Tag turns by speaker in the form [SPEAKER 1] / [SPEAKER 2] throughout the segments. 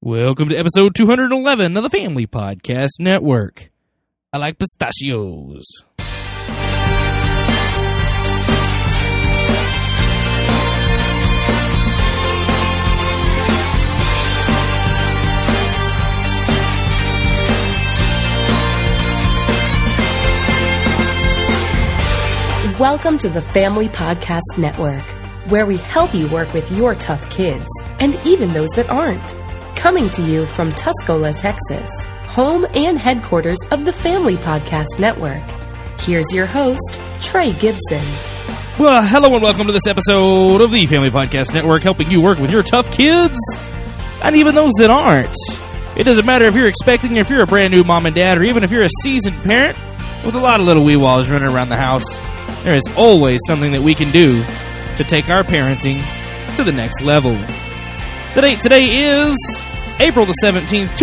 [SPEAKER 1] Welcome to episode 211 of the Family Podcast Network. I like pistachios.
[SPEAKER 2] Welcome to the Family Podcast Network, where we help you work with your tough kids, and even those that aren't. Coming to you from Tuscola, Texas, home and headquarters of the Family Podcast Network. Here's your host, Trey Gibson.
[SPEAKER 1] Well, hello and welcome to this episode of the Family Podcast Network, helping you work with your tough kids, and even those that aren't. It doesn't matter if you're expecting, if you're a brand new mom and dad, or even if you're a seasoned parent with a lot of little wee walls running around the house. There is always something that we can do to take our parenting to the next level. The date today is April the 17th,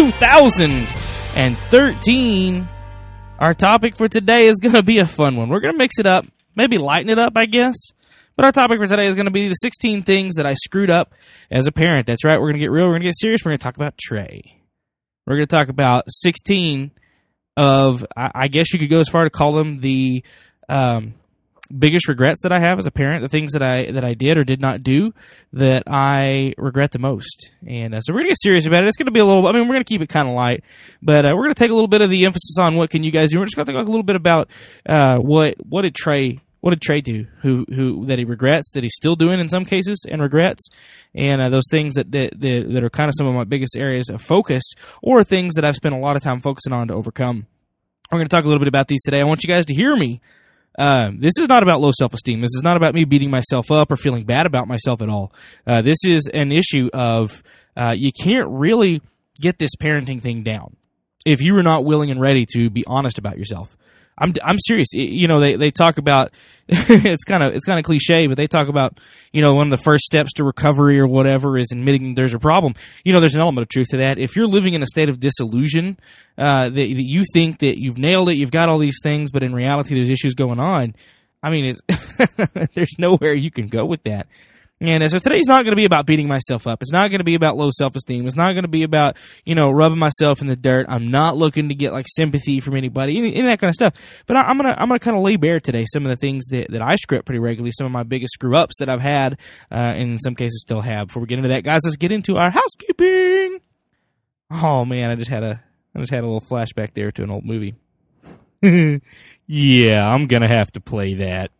[SPEAKER 1] 2013. Our topic for today is going to be a fun one. We're going to mix it up, maybe lighten it up, I guess. But our topic for today is going to be the 16 things that I screwed up as a parent. That's right, we're going to get real, we're going to get serious, we're going to talk about Trey. We're going to talk about 16 of, I guess you could go as far to call them the biggest regrets that I have as a parent, the things that I did or did not do that I regret the most. And so we're going to get serious about it. It's going to be we're going to keep it kind of light, but we're going to take a little bit of the emphasis on what can you guys do. We're just going to talk a little bit about what did Trey do, who that he regrets, that he's still doing in some cases and regrets, and those things that are kind of some of my biggest areas of focus, or things that I've spent a lot of time focusing on to overcome. We're going to talk a little bit about these today. I want you guys to hear me. This is not about low self-esteem. This is not about me beating myself up or feeling bad about myself at all. This is an issue of you can't really get this parenting thing down if you are not willing and ready to be honest about yourself. I'm serious. They talk about it's kind of cliche, but they talk about one of the first steps to recovery or whatever is admitting there's a problem. There's an element of truth to that. If you're living in a state of disillusion, that you think that you've nailed it, you've got all these things, but in reality there's issues going on. I mean, there's nowhere you can go with that. And so today's not going to be about beating myself up. It's not going to be about low self-esteem. It's not going to be about, rubbing myself in the dirt. I'm not looking to get sympathy from anybody, any of that kind of stuff. But I'm gonna kind of lay bare today some of the things that I screw up pretty regularly, some of my biggest screw-ups that I've had, and in some cases still have. Before we get into that, guys, let's get into our housekeeping. Oh man, I just had a little flashback there to an old movie. Yeah, I'm gonna have to play that.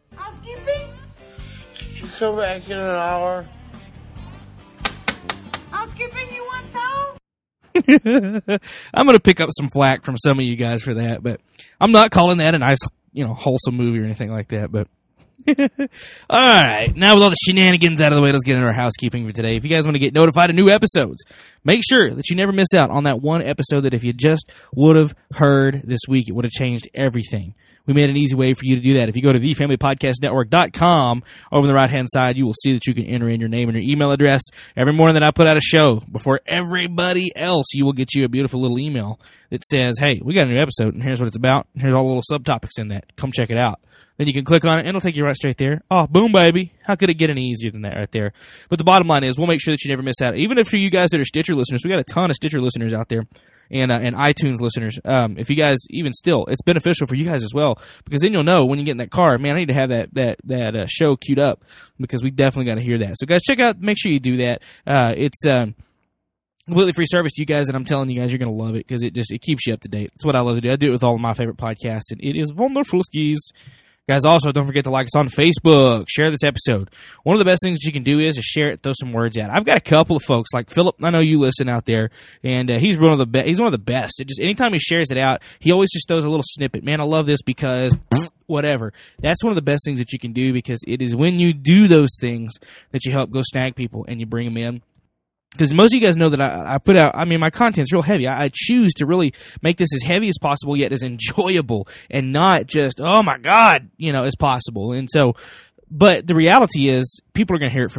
[SPEAKER 3] Come back in an hour.
[SPEAKER 4] Housekeeping, you want towel?
[SPEAKER 1] I'm going to pick up some flack from some of you guys for that, but I'm not calling that a nice, wholesome movie or anything like that, but all right, now with all the shenanigans out of the way, let's get into our housekeeping for today. If you guys want to get notified of new episodes, make sure that you never miss out on that one episode that if you just would have heard this week, it would have changed everything. We made an easy way for you to do that. If you go to thefamilypodcastnetwork.com, over on the right-hand side, you will see that you can enter in your name and your email address. Every morning that I put out a show, before everybody else, you will get you a beautiful little email that says, hey, we got a new episode, and here's what it's about. Here's all the little subtopics in that. Come check it out. Then you can click on it, and it'll take you right straight there. Oh, boom, baby. How could it get any easier than that right there? But the bottom line is, we'll make sure that you never miss out. Even if for you guys that are Stitcher listeners, we got a ton of Stitcher listeners out there. And iTunes listeners, if you guys, even still, it's beneficial for you guys as well, because then you'll know when you get in that car, man, I need to have that show queued up, because we definitely got to hear that. So guys, make sure you do that. It's completely free service to you guys, and I'm telling you guys, you're going to love it, because it keeps you up to date. It's what I love to do. I do it with all of my favorite podcasts, and it is wonderful skis. Guys, also, don't forget to like us on Facebook. Share this episode. One of the best things that you can do is share it, throw some words out. I've got a couple of folks, like Philip, I know you listen out there, and he's one of the best. Anytime he shares it out, he always just throws a little snippet. Man, I love this because whatever. That's one of the best things that you can do, because it is when you do those things that you help go snag people and you bring them in. Because most of you guys know that I put out, my content's real heavy. I choose to really make this as heavy as possible, yet as enjoyable, and not just, oh my God, as possible. And so, but the reality is, people are going to hear it from you.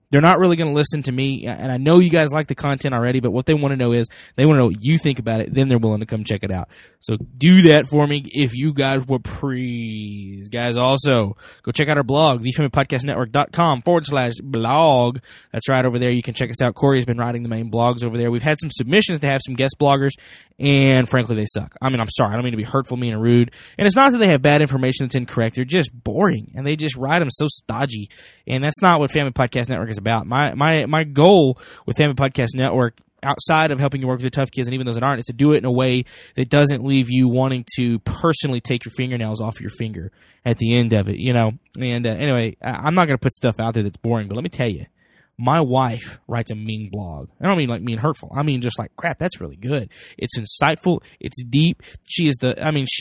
[SPEAKER 1] They're not really going to listen to me, and I know you guys like the content already, but what they want to know is they want to know what you think about it, then they're willing to come check it out. So do that for me if you guys would please. Guys, also, go check out our blog, thefamilypodcastnetwork.com/blog. That's right over there. You can check us out. Corey has been writing the main blogs over there. We've had some submissions to have some guest bloggers, and frankly, they suck. I mean, I'm sorry. I don't mean to be hurtful, mean, and rude. And it's not that they have bad information that's incorrect. They're just boring, and they just write them so stodgy, and that's not what Family Podcast Network is about. My goal with Family Podcast Network, outside of helping you work with your tough kids and even those that aren't, is to do it in a way that doesn't leave you wanting to personally take your fingernails off your finger at the end of it, you know. And anyway, I'm not going to put stuff out there that's boring, but let me tell you, my wife writes a mean blog. I don't mean like mean hurtful. I mean just like, crap, that's really good. It's insightful. It's deep. She is the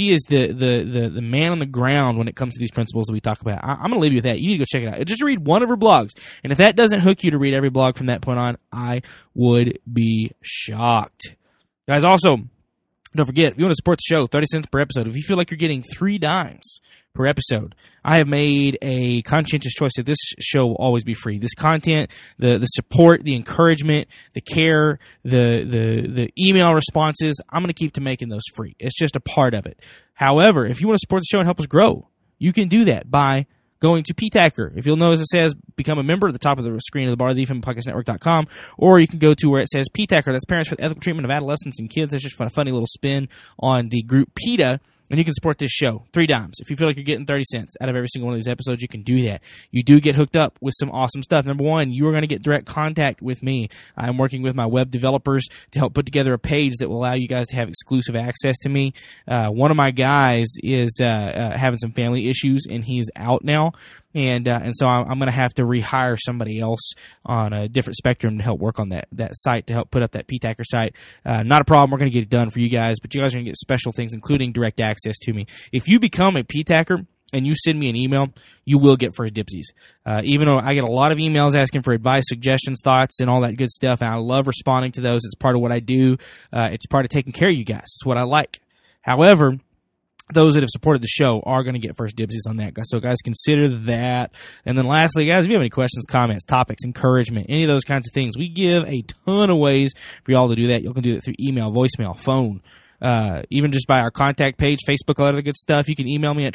[SPEAKER 1] man on the ground when it comes to these principles that we talk about. I'm going to leave you with that. You need to go check it out. Just read one of her blogs. And if that doesn't hook you to read every blog from that point on, I would be shocked. Guys, also, don't forget, if you want to support the show, 30 cents per episode. If you feel like you're getting 3 dimes per episode, I have made a conscientious choice that this show will always be free. This content, the support, the encouragement, the care, the email responses, I'm going to keep to making those free. It's just a part of it. However, if you want to support the show and help us grow, you can do that by going to PTACR. If you'll notice, it says become a member at the top of the screen of the bar, thefamilypodcastnetwork.com, or you can go to where it says PTACR. That's Parents for the Ethical Treatment of Adolescents and Kids. That's just a funny little spin on the group PETA. And you can support this show, 3 dimes. If you feel like you're getting 30 cents out of every single one of these episodes, you can do that. You do get hooked up with some awesome stuff. Number one, you are going to get direct contact with me. I'm working with my web developers to help put together a page that will allow you guys to have exclusive access to me. One of my guys is having some family issues, and he's out now. And so I'm going to have to rehire somebody else on a different spectrum to help work on that site, to help put up that PTACR site. Not a problem. We're going to get it done for you guys, but you guys are going to get special things, including direct access to me. If you become a PTACR and you send me an email, you will get first dibsies. Even though I get a lot of emails asking for advice, suggestions, thoughts, and all that good stuff, and I love responding to those. It's part of what I do. It's part of taking care of you guys. It's what I like. However, those that have supported the show are going to get first dibsies on that, guys. So, guys, consider that. And then lastly, guys, if you have any questions, comments, topics, encouragement, any of those kinds of things, we give a ton of ways for y'all to do that. You can do it through email, voicemail, phone, even just by our contact page, Facebook, all that other good stuff. You can email me at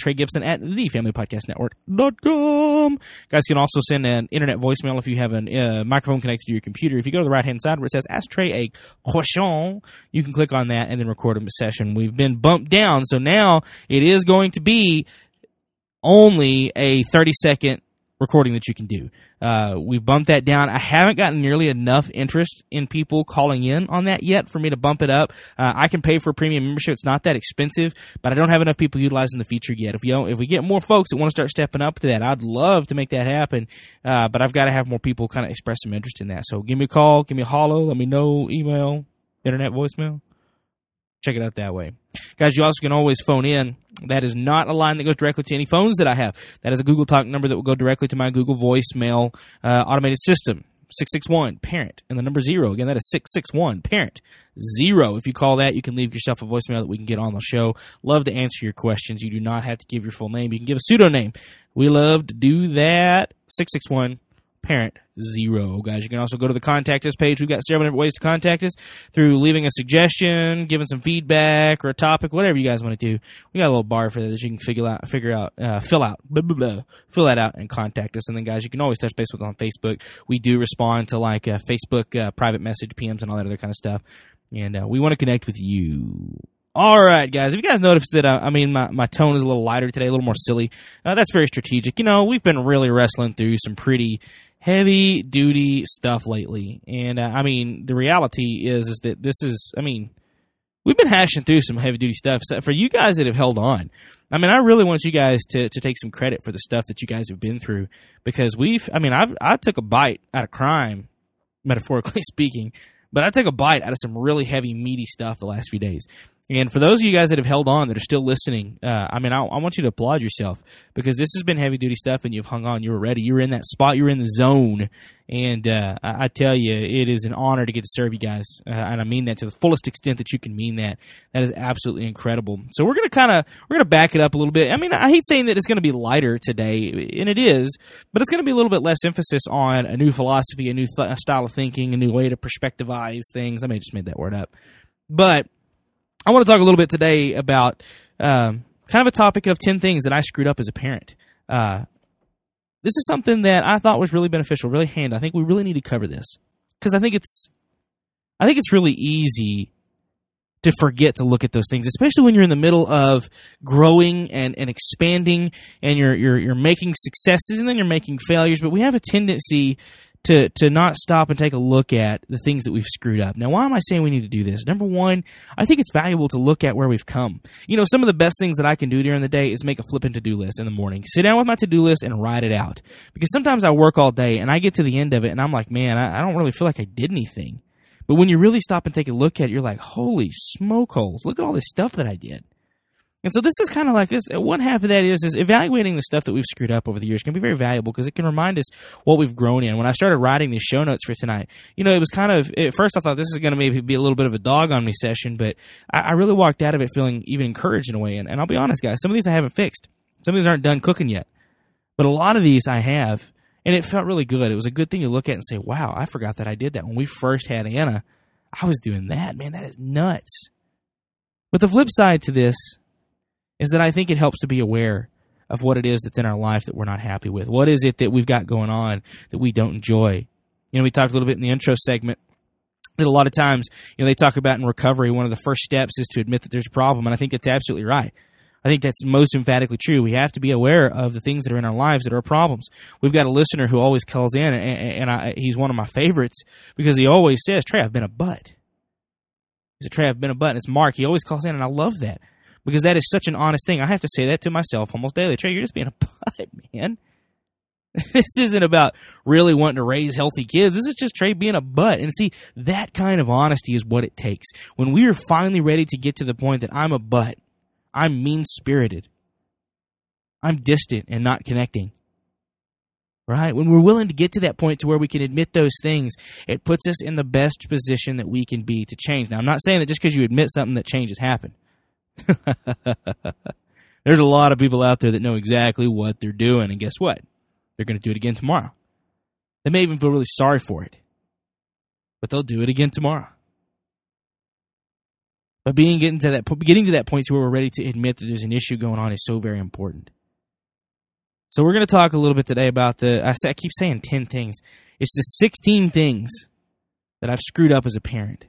[SPEAKER 1] TreyGibson@thefamilypodcastnetwork.com. Guys can also send an internet voicemail if you have a microphone connected to your computer. If you go to the right-hand side where it says Ask Trey a Question, you can click on that and then record a session. We've been bumped down, so now it is going to be only a 30-second recording that you can do. We've bumped that down. I haven't gotten nearly enough interest in people calling in on that yet for me to bump it up. I can pay for a premium membership. It's not that expensive, but I don't have enough people utilizing the feature yet. If we get more folks that want to start stepping up to that, I'd love to make that happen. But I've got to have more people kind of express some interest in that. So give me a call, give me a hollow, let me know, email, internet voicemail. Check it out that way. Guys, you also can always phone in. That is not a line that goes directly to any phones that I have. That is a Google Talk number that will go directly to my Google voicemail automated system. 661-PARENT. And the number 0. Again, that is 661-PARENT-0. If you call that, you can leave yourself a voicemail that we can get on the show. Love to answer your questions. You do not have to give your full name. You can give a pseudonym. We love to do that. 661-PARENT-0. Guys, you can also go to the Contact Us page. We've got several different ways to contact us through leaving a suggestion, giving some feedback or a topic, whatever you guys want to do. We got a little bar for that you can fill that out and contact us. And then, guys, you can always touch base with us on Facebook. We do respond to like Facebook private message PMs and all that other kind of stuff. And we want to connect with you. All right, guys. If you guys noticed that, my tone is a little lighter today, a little more silly, that's very strategic. You know, we've been really wrestling through some pretty heavy-duty stuff lately. And, the reality is that we've been hashing through some heavy-duty stuff. So for you guys that have held on, I really want you guys to take some credit for the stuff that you guys have been through. Because I took a bite out of crime, metaphorically speaking, but I took a bite out of some really heavy, meaty stuff the last few days. And for those of you guys that have held on, that are still listening, I want you to applaud yourself, because this has been heavy-duty stuff, and you've hung on. You were ready. You were in that spot. You were in the zone. And I tell you, it is an honor to get to serve you guys, and I mean that to the fullest extent that you can mean that. That is absolutely incredible. So we're gonna back it up a little bit. I mean, I hate saying that it's going to be lighter today, and it is, but it's going to be a little bit less emphasis on a new philosophy, a new style of thinking, a new way to perspectivize things. I may have just made that word up, but I want to talk a little bit today about kind of a topic of 10 things that I screwed up as a parent. This is something that I thought was really beneficial, really handy. I think we really need to cover this, because I think it's really easy to forget to look at those things, especially when you're in the middle of growing and expanding, and you're making successes, and then you're making failures. But we have a tendency to not stop and take a look at the things that we've screwed up. Now, why am I saying we need to do this? Number one, I think it's valuable to look at where we've come. You know, some of the best things that I can do during the day is make a flipping to-do list in the morning. Sit down with my to-do list and write it out. Because sometimes I work all day, and I get to the end of it, and I'm like, man, I don't really feel like I did anything. But when you really stop and take a look at it, you're like, holy smoke holes, look at all this stuff that I did. And so this is kind of like this. One half of that is evaluating the stuff that we've screwed up over the years can be very valuable, because it can remind us what we've grown in. When I started writing these show notes for tonight, you know, it was kind of, at first I thought this is going to maybe be a little bit of a dog on me session, but I really walked out of it feeling even encouraged in a way. And I'll be honest, guys, some of these I haven't fixed. Some of these aren't done cooking yet. But a lot of these I have, and it felt really good. It was a good thing to look at and say, wow, I forgot that I did that. When we first had Anna, I was doing that. Man, that is nuts. But the flip side to this is that I think it helps to be aware of what it is that's in our life that we're not happy with. What is it that we've got going on that we don't enjoy? You know, we talked a little bit in the intro segment that a lot of times, you know, they talk about in recovery, one of the first steps is to admit that there's a problem, and I think that's absolutely right. I think that's most emphatically true. We have to be aware of the things that are in our lives that are problems. We've got a listener who always calls in, and he's one of my favorites, because he always says, Trey, I've been a butt. He said, Trey, I've been a butt. And it's Mark. He always calls in, and I love that, because that is such an honest thing. I have to say that to myself almost daily. Trey, you're just being a butt, man. This isn't about really wanting to raise healthy kids. This is just Trey being a butt. And see, that kind of honesty is what it takes. When we are finally ready to get to the point that I'm a butt, I'm mean-spirited, I'm distant and not connecting, right? When we're willing to get to that point to where we can admit those things, it puts us in the best position that we can be to change. Now, I'm not saying that just because you admit something that change has happened. There's a lot of people out there that know exactly what they're doing, and guess what? They're going to do it again tomorrow. They may even feel really sorry for it, but they'll do it again tomorrow. But getting to that point to where we're ready to admit that there's an issue going on is so very important. So we're going to talk a little bit today about I keep saying 10 things. It's the 16 things that I've screwed up as a parent.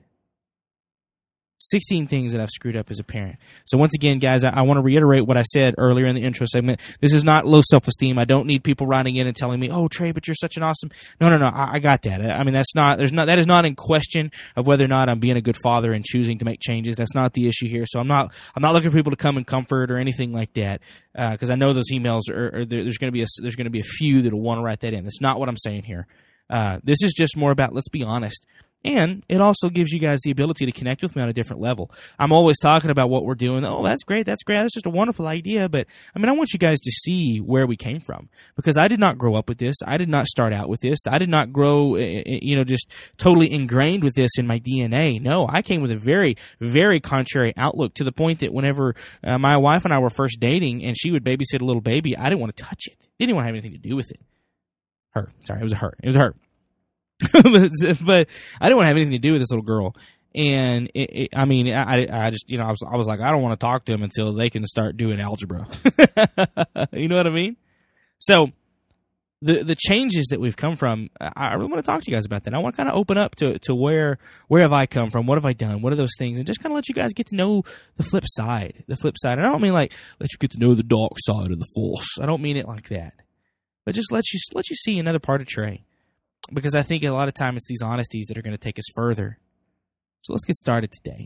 [SPEAKER 1] 16 things that I've screwed up as a parent. So once again, guys, I want to reiterate what I said earlier in the intro segment. This is not low self-esteem. I don't need people writing in and telling me, "Oh, Trey, but you're such an awesome." No. I got that. I mean, that is not in question of whether or not I'm being a good father and choosing to make changes. That's not the issue here. So I'm not looking for people to come and comfort or anything like that, because I know those emails there's going to be a few that'll want to write that in. That's not what I'm saying here. This is just more about, let's be honest. And it also gives you guys the ability to connect with me on a different level. I'm always talking about what we're doing. Oh, that's great. That's just a wonderful idea. But, I mean, I want you guys to see where we came from. Because I did not grow up with this. I did not start out with this. I did not grow, just totally ingrained with this in my DNA. No, I came with a very, very contrary outlook, to the point that whenever my wife and I were first dating and she would babysit a little baby, I didn't want to touch it. Didn't even want to have anything to do with it. It was a her. But I didn't want to have anything to do with this little girl. And I was like, I don't want to talk to them until they can start doing algebra. You know what I mean? So the changes that we've come from, I really want to talk to you guys about that. I want to kind of open up to where have I come from? What have I done? What are those things? And just kind of let you guys get to know the flip side. And I don't mean like let you get to know the dark side of the force. I don't mean it like that. But just let you see another part of Trey. Because I think a lot of time it's these honesties that are going to take us further. So let's get started today.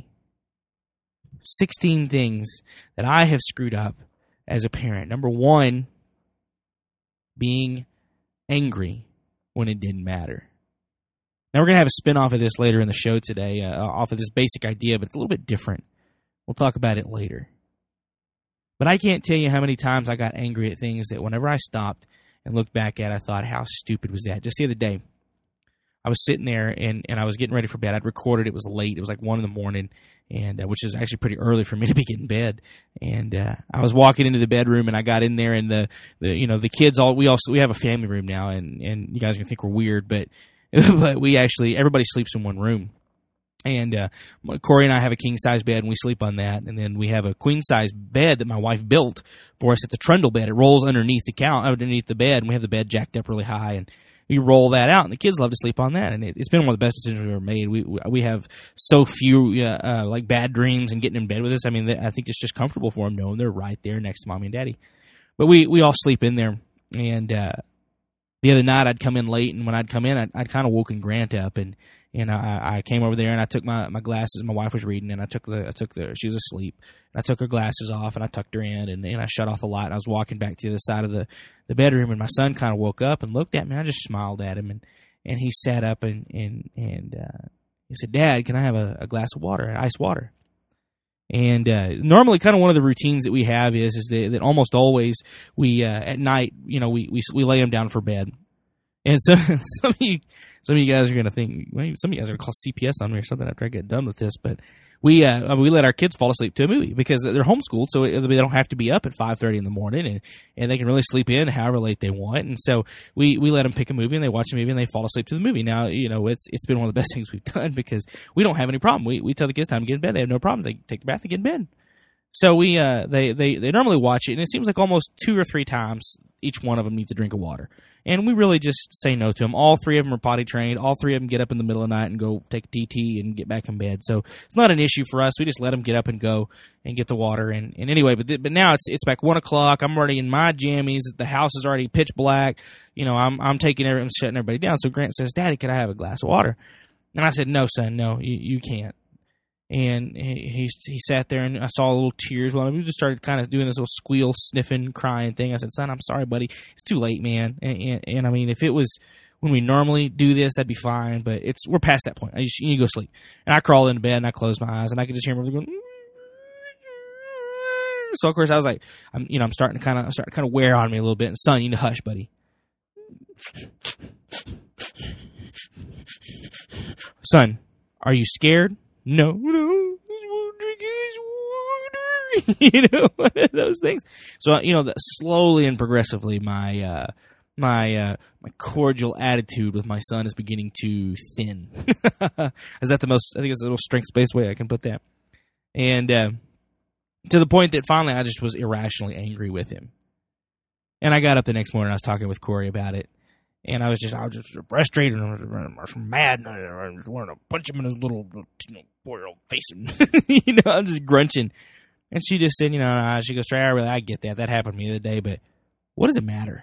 [SPEAKER 1] 16 things that I have screwed up as a parent. Number 1, being angry when it didn't matter. Now we're going to have a spin-off of this later in the show today, off of this basic idea, but it's a little bit different. We'll talk about it later. But I can't tell you how many times I got angry at things that whenever I stopped and looked back at, I thought, how stupid was that? Just the other day, I was sitting there and I was getting ready for bed. I'd recorded. It was late. It was like 1 a.m, and which is actually pretty early for me to be getting bed. And I was walking into the bedroom, and I got in there, and the kids we have a family room now, and you guys are gonna think we're weird, but everybody sleeps in one room. And Corey and I have a king-size bed, and we sleep on that. And then we have a queen-size bed that my wife built for us. It's a trundle bed. It rolls underneath the bed, and we have the bed jacked up really high. And we roll that out, and the kids love to sleep on that. And it's been one of the best decisions we've ever made. We have so few like bad dreams and getting in bed with us. I mean, I think it's just comfortable for them knowing they're right there next to mommy and daddy. But we all sleep in there. And the other night I'd come in late, and when I'd come in, I'd kind of woken Grant up, and I came over there and I took my glasses. My wife was reading, and she was asleep. And I took her glasses off and I tucked her in, and I shut off the light. And I was walking back to the other side of the bedroom, and my son kind of woke up and looked at me. And I just smiled at him, and he sat up and he said, "Dad, can I have a glass of water, ice water?" And normally, kind of one of the routines that we have is that almost always we at night, we lay him down for bed. And so some of you guys are going to think, well, some of you guys are going to call CPS on me or something after I get done with this. But we let our kids fall asleep to a movie because they're homeschooled, so they don't have to be up at 5:30 in the morning, and they can really sleep in however late they want. And so we let them pick a movie, and they watch a movie, and they fall asleep to the movie. Now, it's been one of the best things we've done because we don't have any problem. We tell the kids time to get in bed. They have no problems. They take a bath and get in bed. So they normally watch it, and it seems like almost 2 or 3 times each one of them needs a drink of water. And we really just say no to them. All 3 of them are potty trained. All 3 of them get up in the middle of the night and go take a TT and get back in bed. So it's not an issue for us. We just let them get up and go and get the water. And anyway, but now it's back 1 o'clock. I'm already in my jammies. The house is already pitch black. I'm I'm shutting everybody down. So Grant says, "Daddy, could I have a glass of water?" And I said, "No, son, no, you can't." And he sat there, and I saw little tears. Well, we just started kind of doing this little squeal, sniffing, crying thing. I said, "Son, I'm sorry, buddy. It's too late, man." And I mean, if it was when we normally do this, that'd be fine. But we're past that point. You need to go sleep. And I crawl into bed, and I close my eyes, and I could just hear him going. So of course I was like, I'm starting to kind of wear on me a little bit. And son, you need to hush, buddy. Son, are you scared? No, drinking this water. One of those things. So slowly and progressively, my cordial attitude with my son is beginning to thin. Is that I think it's a little strength-based way I can put that. And to the point that finally I just was irrationally angry with him. And I got up the next morning, I was talking with Corey about it. And I was just frustrated, and I was mad, and I just wanted to punch him in his little poor old face. I'm just grunching. And she just said, she goes, "Trey, I get that. That happened to me the other day, but what does it matter?"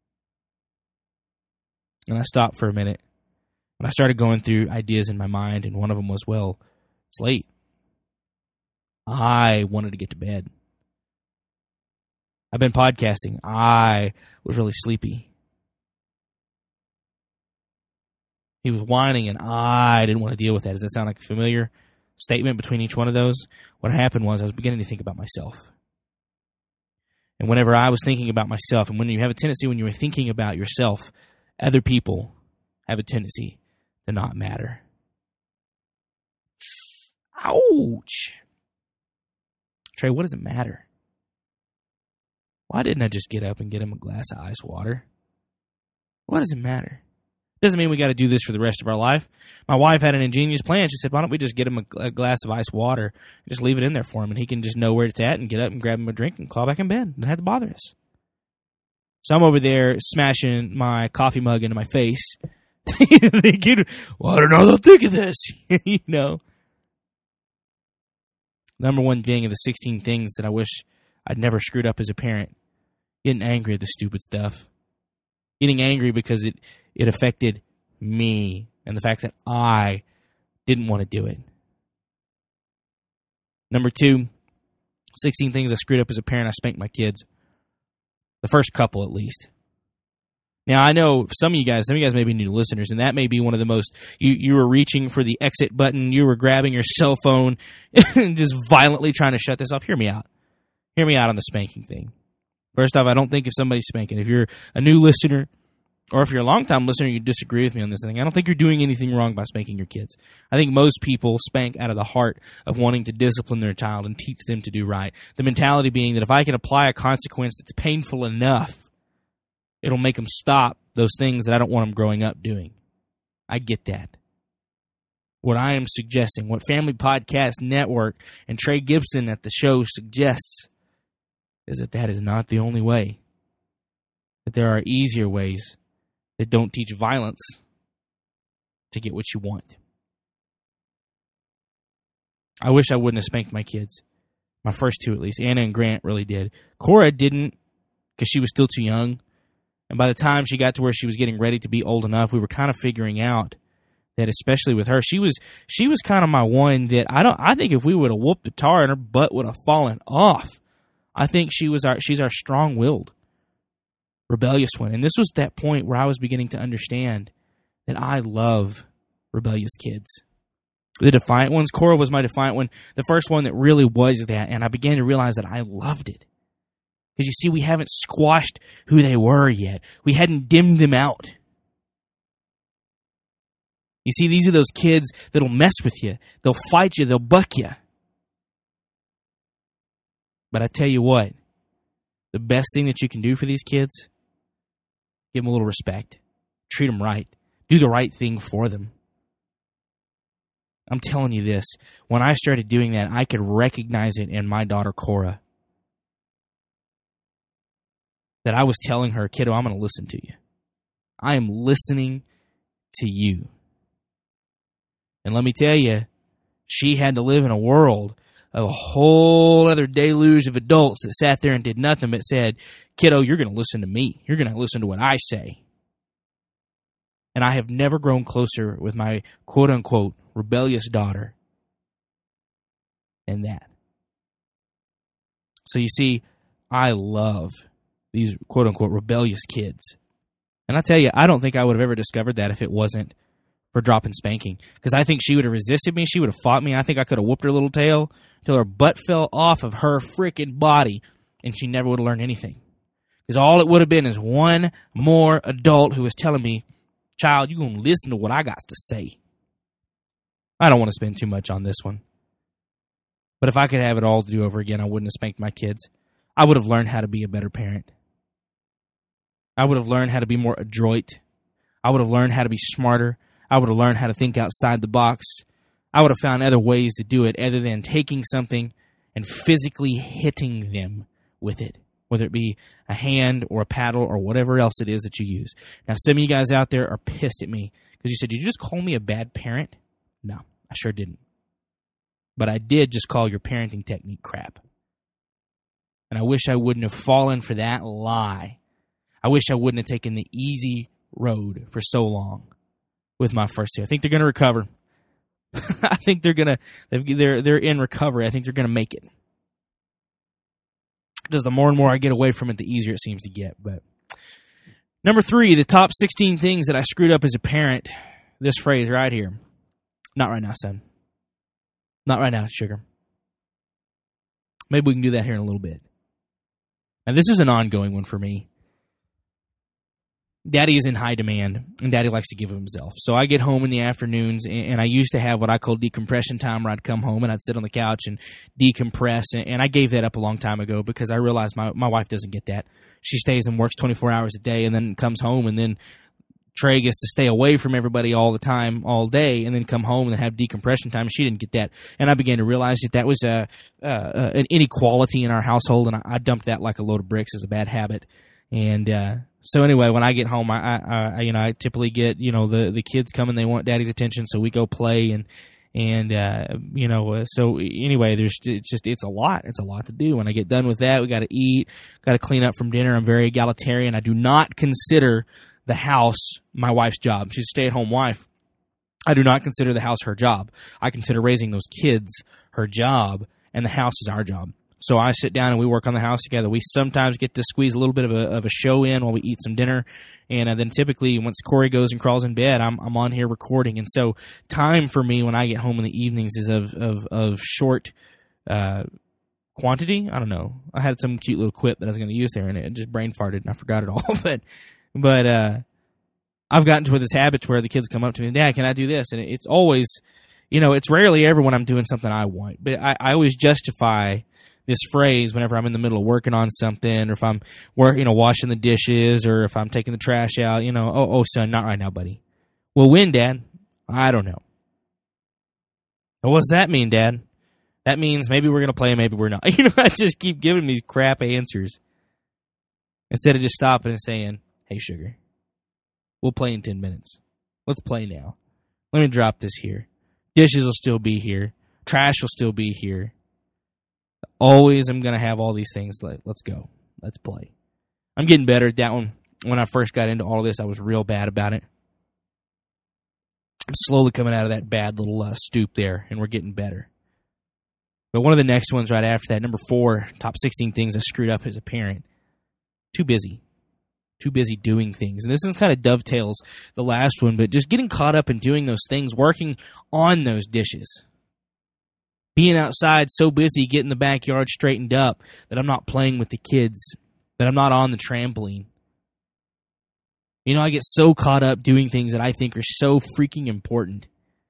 [SPEAKER 1] And I stopped for a minute, and I started going through ideas in my mind, and one of them was, well, it's late. I wanted to get to bed. I've been podcasting. I was really sleepy. He was whining, and I didn't want to deal with that. Does that sound like a familiar statement between each one of those? What happened was I was beginning to think about myself. And whenever I was thinking about myself, and when you have a tendency when you're thinking about yourself, other people have a tendency to not matter. Ouch. Trey, what does it matter? Why didn't I just get up and get him a glass of ice water? What does it matter? Doesn't mean we got to do this for the rest of our life. My wife had an ingenious plan. She said, "Why don't we just get him a glass of ice water, and just leave it in there for him, and he can just know where it's at and get up and grab him a drink and crawl back in bed. Don't have to bother us." So I'm over there smashing my coffee mug into my face, thinking, "Well, I don't know what they'll think of this." Number one thing of the 16 things that I wish I'd never screwed up as a parent: getting angry at the stupid stuff. Getting angry because it affected me and the fact that I didn't want to do it. Number 2, 16 things I screwed up as a parent. I spanked my kids. The first couple, at least. Now, I know some of you guys may be new listeners, and that may be one of the most, you were reaching for the exit button, you were grabbing your cell phone and just violently trying to shut this off. Hear me out. Hear me out on the spanking thing. First off, I don't think if somebody's spanking, if you're a new listener, or if you're a long-time listener, you disagree with me on this thing, I don't think you're doing anything wrong by spanking your kids. I think most people spank out of the heart of wanting to discipline their child and teach them to do right. The mentality being that if I can apply a consequence that's painful enough, it'll make them stop those things that I don't want them growing up doing. I get that. What I am suggesting, what Family Podcast Network and Trey Gibson at the show suggests, is that is not the only way. That there are easier ways that don't teach violence to get what you want. I wish I wouldn't have spanked my kids. My first two, at least. Anna and Grant really did. Cora didn't, because she was still too young. And by the time she got to where she was getting ready to be old enough, we were kind of figuring out that, especially with her, she was kind of my one that I think if we would have whooped the tar and her butt would have fallen off, I think she's our strong-willed, rebellious one. And this was that point where I was beginning to understand that I love rebellious kids. The defiant ones, Cora was my defiant one, the first one that really was that, and I began to realize that I loved it. Because you see, we haven't squashed who they were yet. We hadn't dimmed them out. You see, these are those kids that'll mess with you. They'll fight you. They'll buck you. But I tell you what, the best thing that you can do for these kids, give them a little respect. Treat them right. Do the right thing for them. I'm telling you this. When I started doing that, I could recognize it in my daughter, Cora. That I was telling her, kiddo, I'm going to listen to you. I am listening to you. And let me tell you, she had to live in a world of a whole other deluge of adults that sat there and did nothing but said, kiddo, you're going to listen to me. You're going to listen to what I say. And I have never grown closer with my quote-unquote rebellious daughter than that. So you see, I love these quote-unquote rebellious kids. And I tell you, I don't think I would have ever discovered that if it wasn't for dropping spanking. Because I think she would have resisted me. She would have fought me. I think I could have whooped her little tail until her butt fell off of her freaking body, and she never would have learned anything. Because all it would have been is one more adult who was telling me, child, you're going to listen to what I got to say. I don't want to spend too much on this one. But if I could have it all to do over again, I wouldn't have spanked my kids. I would have learned how to be a better parent. I would have learned how to be more adroit. I would have learned how to be smarter. I would have learned how to think outside the box. I would have found other ways to do it other than taking something and physically hitting them with it, whether it be a hand or a paddle or whatever else it is that you use. Now, some of you guys out there are pissed at me because you said, did you just call me a bad parent? No, I sure didn't. But I did just call your parenting technique crap. And I wish I wouldn't have fallen for that lie. I wish I wouldn't have taken the easy road for so long with my first two. I think they're going to recover. I think they're in recovery. I think they're going to make it. Because the more and more I get away from it, the easier it seems to get. But number 3, the top 16 things that I screwed up as a parent. This phrase right here. Not right now, son. Not right now, sugar. Maybe we can do that here in a little bit. Now, this is an ongoing one for me. Daddy is in high demand, and Daddy likes to give of himself. So I get home in the afternoons, and I used to have what I call decompression time, where I'd come home and I'd sit on the couch and decompress. And I gave that up a long time ago because I realized my wife doesn't get that. She stays and works 24 hours a day and then comes home, and then Trey gets to stay away from everybody all the time, all day, and then come home and have decompression time. She didn't get that. And I began to realize that was an inequality in our household, and I dumped that like a load of bricks as a bad habit. And so anyway, when I get home, I typically get, the kids come and they want Daddy's attention, so we go play so anyway, it's a lot. It's a lot to do. When I get done with that, we got to eat, got to clean up from dinner. I'm very egalitarian. I do not consider the house my wife's job. She's a stay-at-home wife. I do not consider the house her job. I consider raising those kids her job, and the house is our job. So I sit down and we work on the house together. We sometimes get to squeeze a little bit of a show in while we eat some dinner. And then typically once Corey goes and crawls in bed, I'm on here recording. And so time for me when I get home in the evenings is of short quantity. I don't know. I had some cute little quip that I was going to use there, and it just brain farted, and I forgot it all. but I've gotten to this habit to where the kids come up to me, Dad, can I do this? And it's always, it's rarely ever when I'm doing something I want. But I always justify this phrase whenever I'm in the middle of working on something, or if I'm washing the dishes, or if I'm taking the trash out, oh, son, not right now, buddy. Well, when, Dad? I don't know. Well, what's that mean, Dad? That means maybe we're going to play, maybe we're not. I just keep giving these crap answers instead of just stopping and saying, hey, sugar, we'll play in 10 minutes. Let's play now. Let me drop this here. Dishes will still be here. Trash will still be here. Always I'm going to have all these things. Let's go. Let's play. I'm getting better at that one. When I first got into all of this, I was real bad about it. I'm slowly coming out of that bad little stoop there, and we're getting better. But one of the next ones right after that, number 4, top 16 things I screwed up as a parent. Too busy. Too busy doing things. And this is kind of dovetails the last one, but just getting caught up in doing those things, working on those dishes. Being outside so busy getting the backyard straightened up that I'm not playing with the kids, that I'm not on the trampoline. I get so caught up doing things that I think are so freaking important.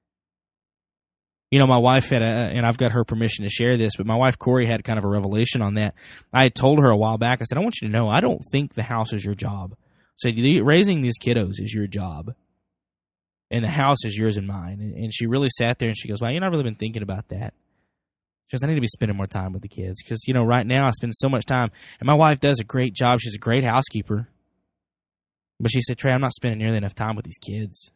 [SPEAKER 1] My wife had and I've got her permission to share this, but my wife, Corey, had kind of a revelation on that. I had told her a while back, I said, I want you to know, I don't think the house is your job. I said, raising these kiddos is your job, and the house is yours and mine. And she really sat there and she goes, well, I've really been thinking about that. She goes, I need to be spending more time with the kids because, right now I spend so much time, and my wife does a great job. She's a great housekeeper. But she said, Trey, I'm not spending nearly enough time with these kids.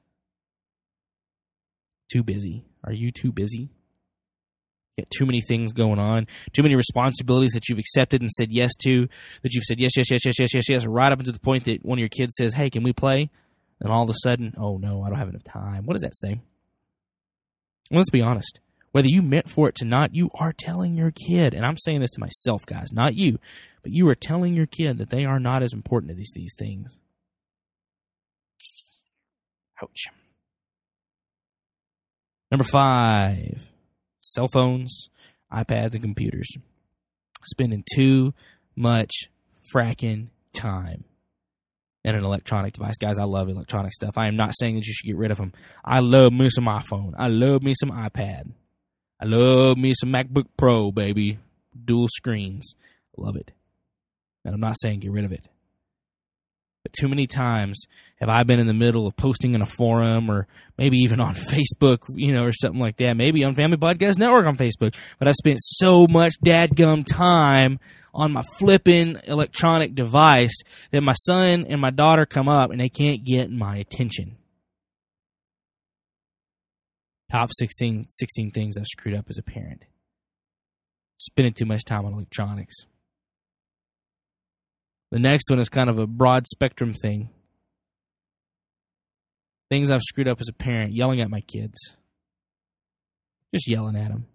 [SPEAKER 1] Too busy. Are you too busy? You got too many things going on, too many responsibilities that you've accepted and said yes to, that you've said yes, right up until the point that one of your kids says, hey, can we play? And all of a sudden, oh no, I don't have enough time. What does that say? Well, let's be honest. Whether you meant for it to not, you are telling your kid, and I'm saying this to myself, guys, not you, but you are telling your kid that they are not as important as these things. Ouch. Number 5, cell phones, iPads, and computers. Spending too much fracking time in an electronic device. Guys, I love electronic stuff. I am not saying that you should get rid of them. I love me some iPhone. I love me some iPad. I love me some MacBook Pro, baby. Dual screens. Love it. And I'm not saying get rid of it. But too many times have I been in the middle of posting in a forum or maybe even on Facebook, or something like that. Maybe on Family Podcast Network on Facebook. But I spent so much dadgum time on my flipping electronic device that my son and my daughter come up and they can't get my attention. Top 16 things I've screwed up as a parent. Spending too much time on electronics. The next one is kind of a broad spectrum thing. Things I've screwed up as a parent. Yelling at my kids. Just yelling at them.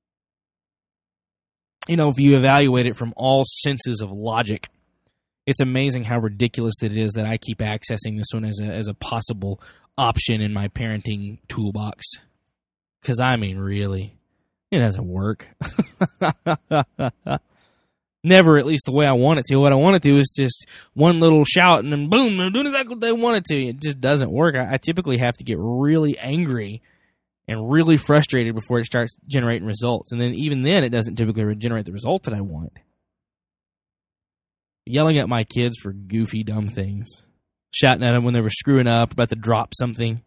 [SPEAKER 1] If you evaluate it from all senses of logic, it's amazing how ridiculous it is that I keep accessing this one as a possible option in my parenting toolbox. Because, really, it doesn't work. Never, at least the way I want it to. What I want it to is just one little shout and then boom, they're doing exactly what they want it to. It just doesn't work. I typically have to get really angry and really frustrated before it starts generating results. And then even then, it doesn't typically generate the result that I want. Yelling at my kids for goofy, dumb things. Shouting at them when they were screwing up, about to drop something.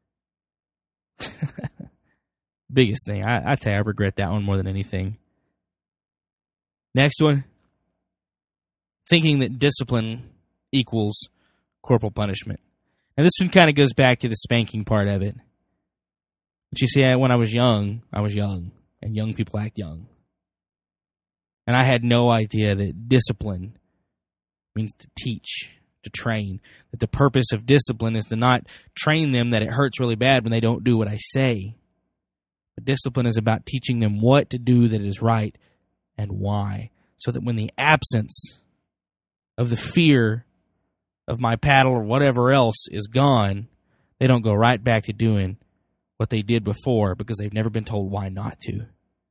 [SPEAKER 1] Biggest thing. I tell you, I regret that one more than anything. Next one, thinking that discipline equals corporal punishment. Now, this one kind of goes back to the spanking part of it. But you see, when I was young, and young people act young. And I had no idea that discipline means to teach, to train. That the purpose of discipline is to not train them that it hurts really bad when they don't do what I say. But discipline is about teaching them what to do that is right and why, so that when the absence of the fear of my paddle or whatever else is gone, they don't go right back to doing what they did before because they've never been told why not to.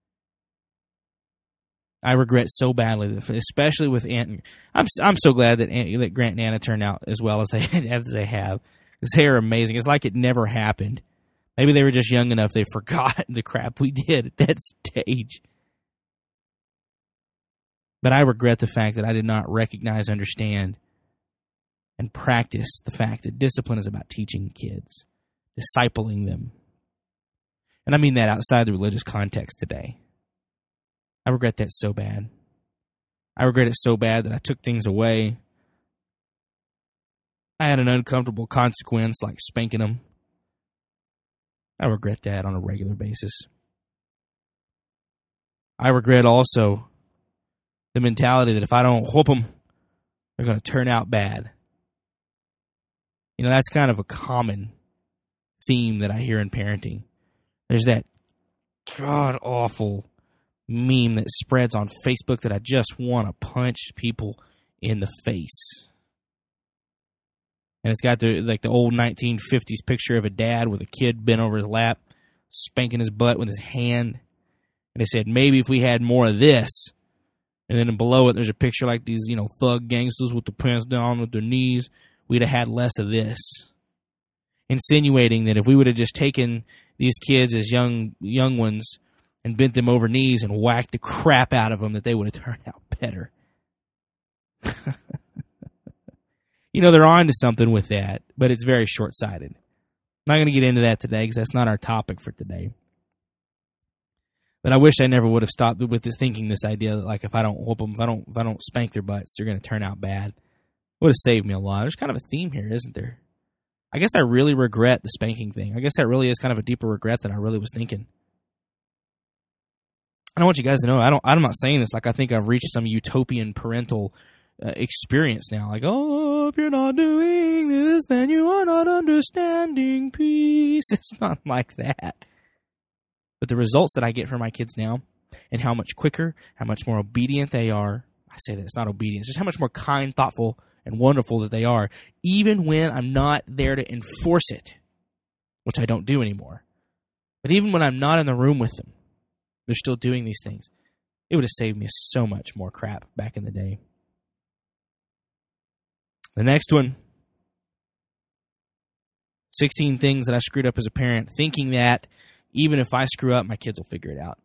[SPEAKER 1] I regret so badly, especially with Aunt. I'm so glad that Grant and Anna turned out as well as they have, because they are amazing. It's like it never happened. Maybe they were just young enough they forgot the crap we did at that stage. But I regret the fact that I did not recognize, understand, and practice the fact that discipline is about teaching kids, discipling them. And I mean that outside the religious context today. I regret that so bad. I regret it so bad that I took things away. I had an uncomfortable consequence like spanking them. I regret that on a regular basis. I regret also the mentality that if I don't whoop them, they're going to turn out bad. You know, that's kind of a common theme that I hear in parenting. There's that god-awful meme that spreads on Facebook that I just want to punch people in the face. And it's got the old 1950s picture of a dad with a kid bent over his lap, spanking his butt with his hand. And they said, maybe if we had more of this. And then below it, there's a picture like these, thug gangsters with the pants down with their knees. We'd have had less of this. Insinuating that if we would have just taken these kids as young ones and bent them over knees and whacked the crap out of them, that they would have turned out better. They're on to something with that, but it's very short-sighted. I'm not going to get into that today because that's not our topic for today. But I wish I never would have stopped with this idea that, like, if I don't whoop them, if I don't spank their butts, they're going to turn out bad. It would have saved me a lot. There's kind of a theme here, isn't there? I guess I really regret the spanking thing. I guess that really is kind of a deeper regret than I really was thinking. And I want you guys to know, I'm not saying this like I think I've reached some utopian parental experience now. Like, oh, if you're not doing this, then you are not understanding peace. It's not like that. But the results that I get from my kids now, and how much quicker, how much more obedient they are. I say that it's not obedience, just how much more kind, thoughtful, and wonderful that they are, even when I'm not there to enforce it, which I don't do anymore. But even when I'm not in the room with them, they're still doing these things. It would have saved me so much more crap back in the day. The next one, 16 things that I screwed up as a parent, thinking that even if I screw up, my kids will figure it out.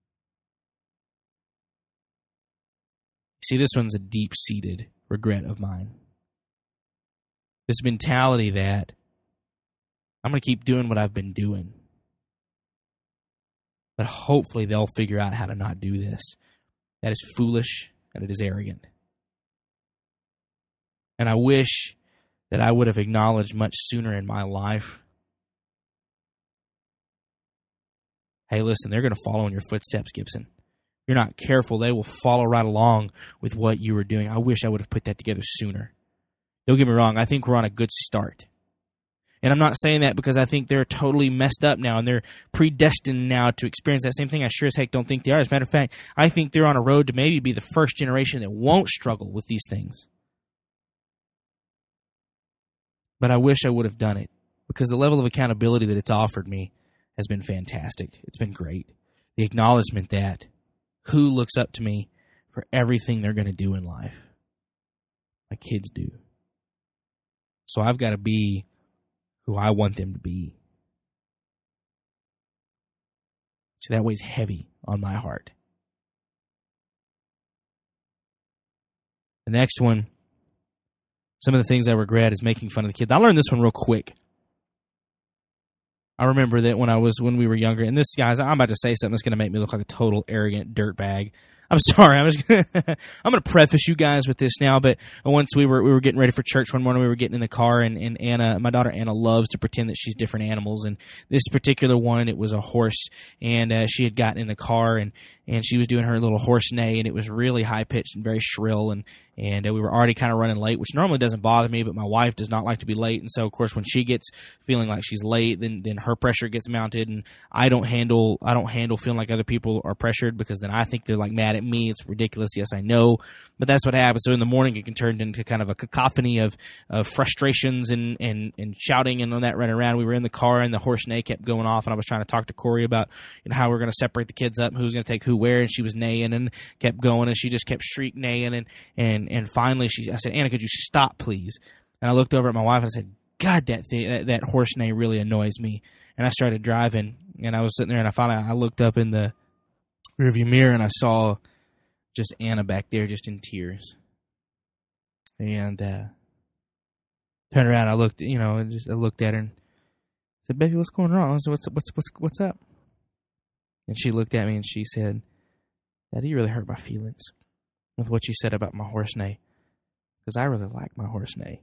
[SPEAKER 1] See, this one's a deep-seated regret of mine. This mentality that I'm going to keep doing what I've been doing. But hopefully they'll figure out how to not do this. That is foolish and it is arrogant. And I wish that I would have acknowledged much sooner in my life, hey, listen, they're going to follow in your footsteps, Gibson. If you're not careful, they will follow right along with what you were doing. I wish I would have put that together sooner. Don't get me wrong, I think we're on a good start. And I'm not saying that because I think they're totally messed up now and they're predestined now to experience that same thing. I sure as heck don't think they are. As a matter of fact, I think they're on a road to maybe be the first generation that won't struggle with these things. But I wish I would have done it because the level of accountability that it's offered me has been fantastic. It's been great. The acknowledgement that who looks up to me for everything they're going to do in life? My kids do. So I've got to be who I want them to be. See, that weighs heavy on my heart. The next one, some of the things I regret is making fun of the kids. I learned this one real quick. I remember that when we were younger, and this, guys, I'm about to say something that's going to make me look like a total arrogant dirtbag. I'm sorry. I'm going to preface you guys with this now, but once we were getting ready for church one morning, we were getting in the car, and Anna, my daughter Anna, loves to pretend that she's different animals, and this particular one, it was a horse, and she had gotten in the car, and and she was doing her little horse neigh, and it was really high-pitched and very shrill, and we were already kind of running late, which normally doesn't bother me, but my wife does not like to be late, and so, of course, when she gets feeling like she's late, then her pressure gets mounted, and I don't handle feeling like other people are pressured, because then I think they're, like, mad at me. It's ridiculous. Yes, I know, but that's what happens. So in the morning, it can turn into kind of a cacophony of frustrations and shouting and all that running around. We were in the car, and the horse neigh kept going off, and I was trying to talk to Corey about how we're going to separate the kids up, who's going to take who where, and she was neighing and kept going, and she just kept shriek neighing, and finally I said, Anna, could you stop, please? And I looked over at my wife and I said, God, that horse neigh really annoys me. And I started driving, and I was sitting there, and I looked up in the rearview mirror, and I saw just Anna back there, just in tears. And turned around, I looked, I looked at her and said, "Baby, what's going wrong?" I said, "What's up?" And she looked at me and she said, "Daddy, you really hurt my feelings with what you said about my horse neigh, because I really like my horse neigh."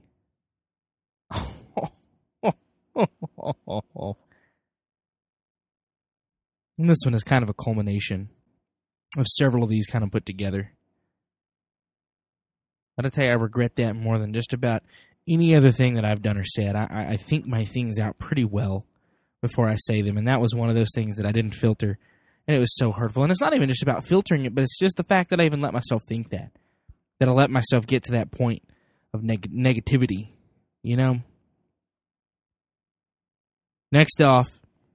[SPEAKER 1] And this one is kind of a culmination of several of these kind of put together. But I tell you, I regret that more than just about any other thing that I've done or said. I think my things out pretty well before I say them, and that was one of those things that I didn't filter, and it was so hurtful. And it's not even just about filtering it, but it's just the fact that I even let myself think that I let myself get to that point of negativity, Next off,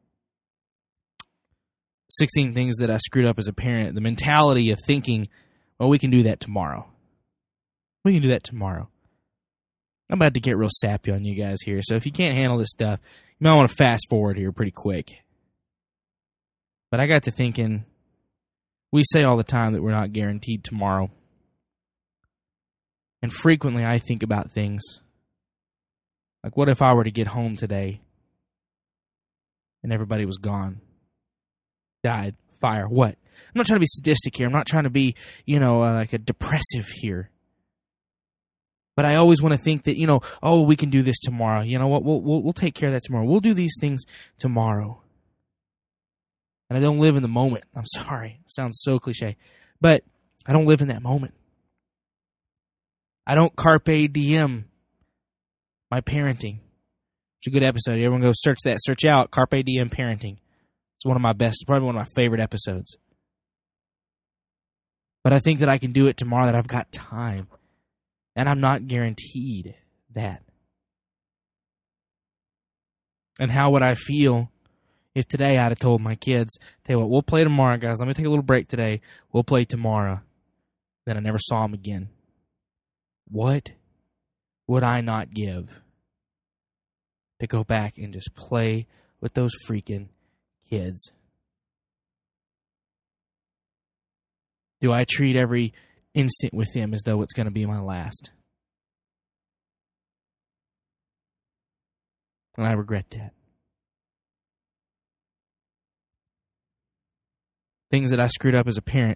[SPEAKER 1] 16 things that I screwed up as a parent. The mentality of thinking, well, we can do that tomorrow. We can do that tomorrow. I'm about to get real sappy on you guys here, so if you can't handle this stuff, you might want to fast forward here pretty quick. But I got to thinking, we say all the time that we're not guaranteed tomorrow. And frequently I think about things like, what if I were to get home today and everybody was gone? Died, fire, what? I'm not trying to be sadistic here. I'm not trying to be, like a depressive here. But I always want to think that, we can do this tomorrow. You know what? We'll take care of that tomorrow. We'll do these things tomorrow. And I don't live in the moment. I'm sorry. It sounds so cliche. But I don't live in that moment. I don't carpe diem my parenting. It's a good episode. Everyone go search that. Search out Carpe Diem Parenting. It's one of my best, probably one of my favorite episodes. But I think that I can do it tomorrow, that I've got time. And I'm not guaranteed that. And how would I feel if today I'd have told my kids, tell you what, we'll play tomorrow, guys. Let me take a little break today. We'll play tomorrow. Then I never saw them again. What would I not give to go back and just play with those freaking kids? Do I treat every instant with them as though it's going to be my last? And I regret that. Things that I screwed up as a parent.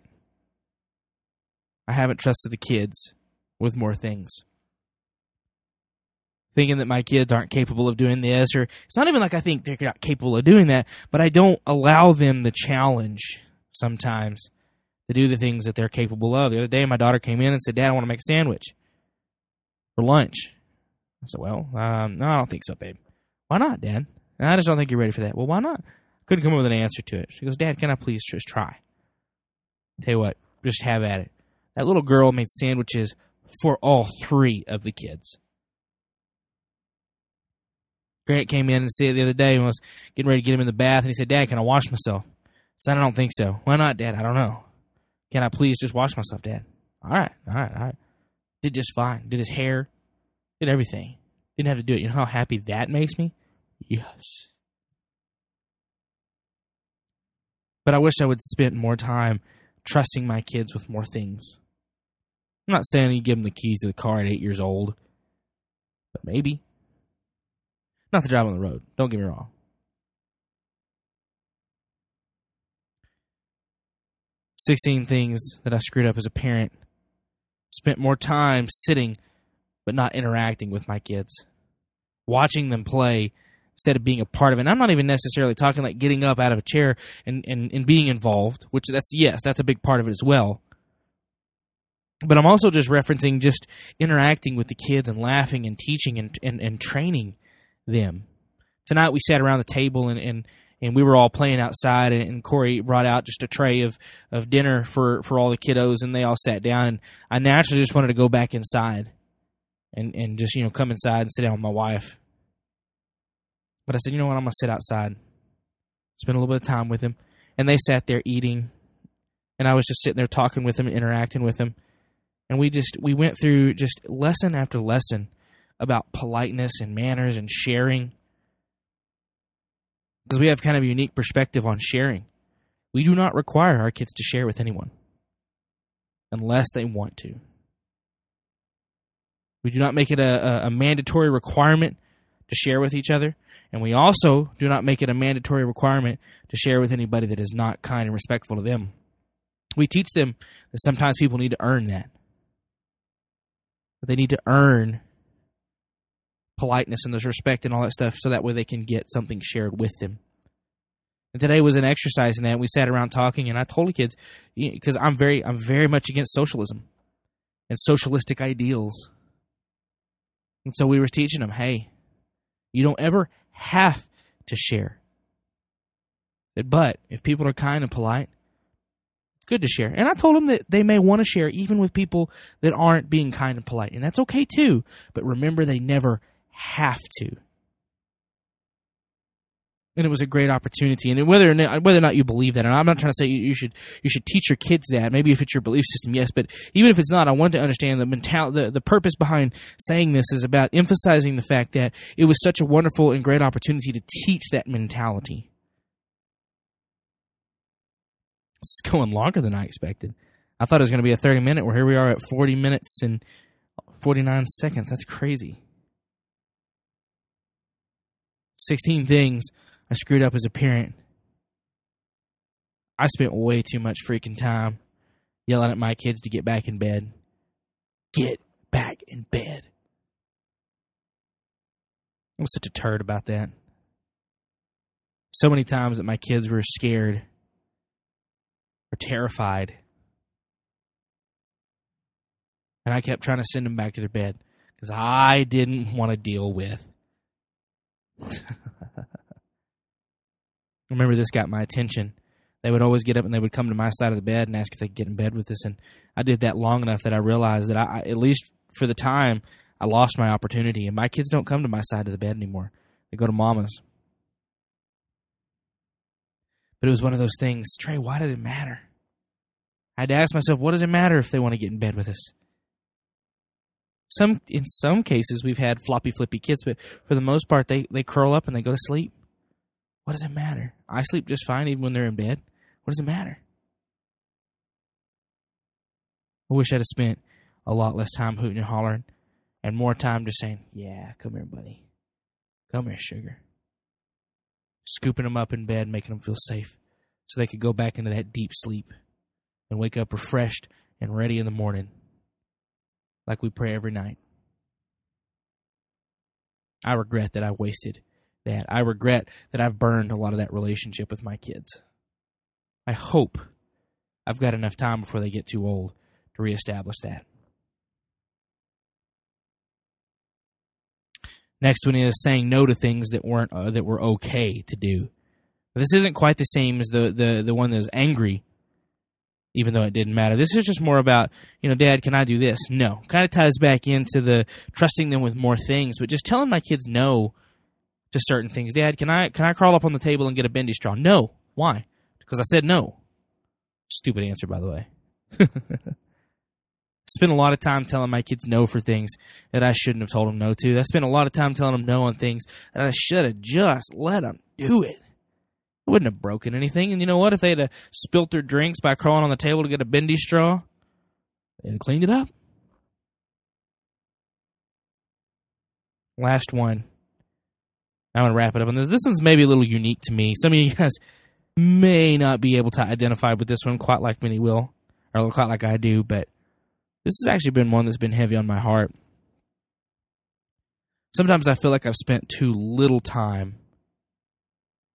[SPEAKER 1] I haven't trusted the kids with more things. Thinking that my kids aren't capable of doing this, or it's not even like I think they're not capable of doing that, but I don't allow them the challenge sometimes to do the things that they're capable of. The other day, my daughter came in and said, "Dad, I want to make a sandwich for lunch." I said, "Well, no, I don't think so, babe." "Why not, Dad?" "I just don't think you're ready for that." "Well, why not?" Couldn't come up with an answer to it. She goes, "Dad, can I please just try?" Tell you what, just have at it. That little girl made sandwiches for all three of the kids. Grant came in and said the other day and was getting ready to get him in the bath, and he said, "Dad, can I wash myself?" I said, "I don't think so." "Why not, Dad?" "I don't know." "Can I please just wash myself, Dad?" All right. Did just fine. Did his hair. Did everything. Didn't have to do it. You know how happy that makes me? Yes. But I wish I would spend more time trusting my kids with more things. I'm not saying you give them the keys to the car at 8 years old, but maybe. Not to drive on the road. Don't get me wrong. "16 things that I screwed up as a parent. Spent more time sitting but not interacting with my kids. Watching them play instead of being a part of it. And I'm not even necessarily talking like getting up out of a chair and being involved, which that's a big part of it as well. But I'm also just referencing just interacting with the kids and laughing and teaching and training them. Tonight we sat around the table and we were all playing outside, and Corey brought out just a tray of dinner for all the kiddos, and they all sat down, and I naturally just wanted to go back inside and just, come inside and sit down with my wife. But I said, you know what, I'm going to sit outside, spend a little bit of time with them. And they sat there eating, and I was just sitting there talking with them and interacting with them. And we went through just lesson after lesson about politeness and manners and sharing. Because we have kind of a unique perspective on sharing. We do not require our kids to share with anyone unless they want to. We do not make it a mandatory requirement to share with each other. And we also do not make it a mandatory requirement to share with anybody that is not kind and respectful to them. We teach them that sometimes people need to earn that. But they need to earn politeness and there's respect and all that stuff so that way they can get something shared with them. And today was an exercise in that. We sat around talking, and I told the kids, because I'm very much against socialism and socialistic ideals. And so we were teaching them, hey, you don't ever have to share. But if people are kind and polite, it's good to share. And I told them that they may want to share even with people that aren't being kind and polite. And that's okay too. But remember, they never have to. And it was a great opportunity. And whether or not you believe that, and I'm not trying to say you should teach your kids that. Maybe if it's your belief system, yes. But even if it's not, I want to understand the purpose behind saying this is about emphasizing the fact that it was such a wonderful and great opportunity to teach that mentality. It's going longer than I expected. I thought it was going to be a 30-minute, where here we are at 40 minutes and 49 seconds. That's crazy. 16 things I screwed up as a parent. I spent way too much freaking time yelling at my kids to get back in bed. Get back in bed. I was such a turd about that. So many times that my kids were scared or terrified. And I kept trying to send them back to their bed because I didn't want to deal with. I remember this got my attention. They would always get up and they would come to my side of the bed and ask if they could get in bed with us. And I did that long enough that I realized that I at least for the time, I lost my opportunity. And my kids don't come to my side of the bed anymore. They go to mama's. But it was one of those things, Trey, why does it matter? I had to ask myself, what does it matter if they want to get in bed with us? In some cases, we've had floppy, flippy kids, but for the most part, they curl up and they go to sleep. What does it matter? I sleep just fine even when they're in bed. What does it matter? I wish I'd have spent a lot less time hooting and hollering and more time just saying, yeah, come here, buddy. Come here, sugar. Scooping them up in bed, making them feel safe so they could go back into that deep sleep and wake up refreshed and ready in the morning like we pray every night. I regret that I wasted that. I regret that I've burned a lot of that relationship with my kids. I hope I've got enough time before they get too old to reestablish that. Next one is saying no to things that were okay to do. This isn't quite the same as the one that was angry, even though it didn't matter. This is just more about, Dad, can I do this? No. Kind of ties back into the trusting them with more things, but just telling my kids no to certain things. Dad, can I crawl up on the table and get a bendy straw? No. Why? Because I said no. Stupid answer, by the way. Spent a lot of time telling my kids no for things that I shouldn't have told them no to. I spent a lot of time telling them no on things that I should have just let them do it. It wouldn't have broken anything. And you know what? If they'd have spilt their drinks by crawling on the table to get a bendy straw, they'd have cleaned it up. Last one. I'm going to wrap it up on this. This one's maybe a little unique to me. Some of you guys may not be able to identify with this one quite like many will, or quite like I do, but this has actually been one that's been heavy on my heart. Sometimes I feel like I've spent too little time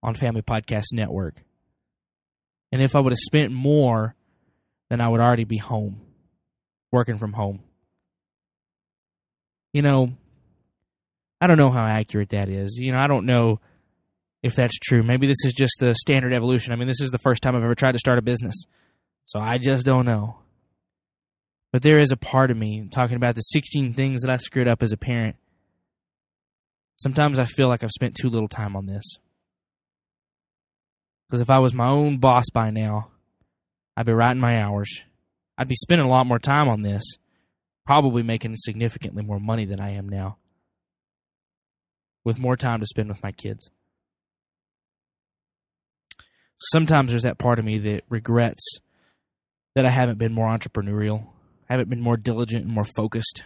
[SPEAKER 1] on Family Podcast Network. And if I would have spent more, then I would already be home, working from home. You know, I don't know how accurate that is. You know, I don't know if that's true. Maybe this is just the standard evolution. I mean, this is the first time I've ever tried to start a business. So I just don't know. But there is a part of me talking about the 16 things that I screwed up as a parent. Sometimes I feel like I've spent too little time on this. Because if I was my own boss by now, I'd be writing my hours. I'd be spending a lot more time on this, probably making significantly more money than I am now, with more time to spend with my kids. Sometimes there's that part of me that regrets that I haven't been more entrepreneurial, haven't been more diligent and more focused,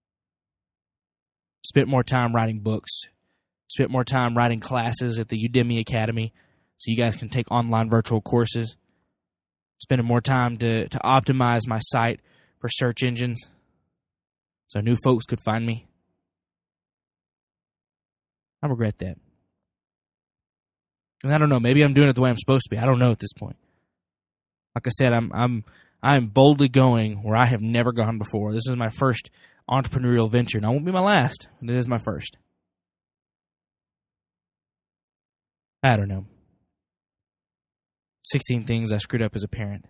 [SPEAKER 1] spent more time writing books, spent more time writing classes at the Udemy Academy so you guys can take online virtual courses, spending more time to optimize my site for search engines so new folks could find me. I regret that. And I don't know, maybe I'm doing it the way I'm supposed to be. I don't know at this point. Like I said, I'm boldly going where I have never gone before. This is my first entrepreneurial venture, and I won't be my last, but it is my first. I don't know. 16 things I screwed up as a parent.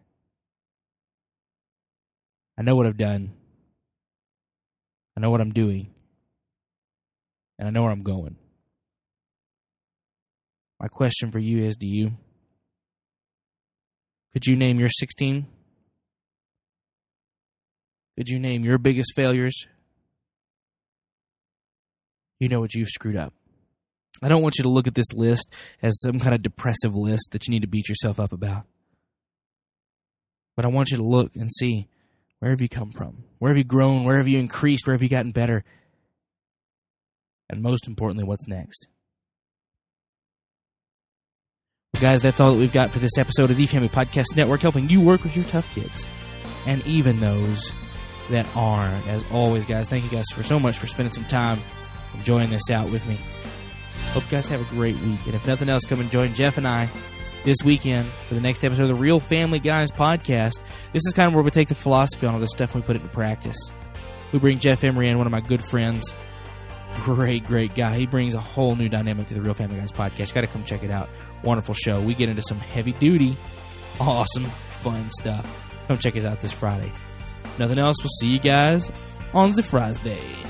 [SPEAKER 1] I know what I've done. I know what I'm doing. And I know where I'm going. My question for you is, could you name your 16? Could you name your biggest failures? You know what you've screwed up. I don't want you to look at this list as some kind of depressive list that you need to beat yourself up about. But I want you to look and see, where have you come from? Where have you grown? Where have you increased? Where have you gotten better? And most importantly, what's next? Well, guys, that's all that we've got for this episode of the Family Podcast Network, helping you work with your tough kids. And even those that aren't. As always, guys, thank you guys so much for spending some time enjoying this out with me. Hope you guys have a great week. And if nothing else, come and join Jeff and I this weekend for the next episode of the Real Family Guys podcast. This is kind of where we take the philosophy on all this stuff and we put it into practice. We bring Jeff Emery in, one of my good friends. Great guy. He brings a whole new dynamic to the Real Family Guys podcast. Got to come check it out. Wonderful show. We get into some heavy-duty, awesome, fun stuff. Come check us out this Friday. Nothing else. We'll see you guys on the Friday.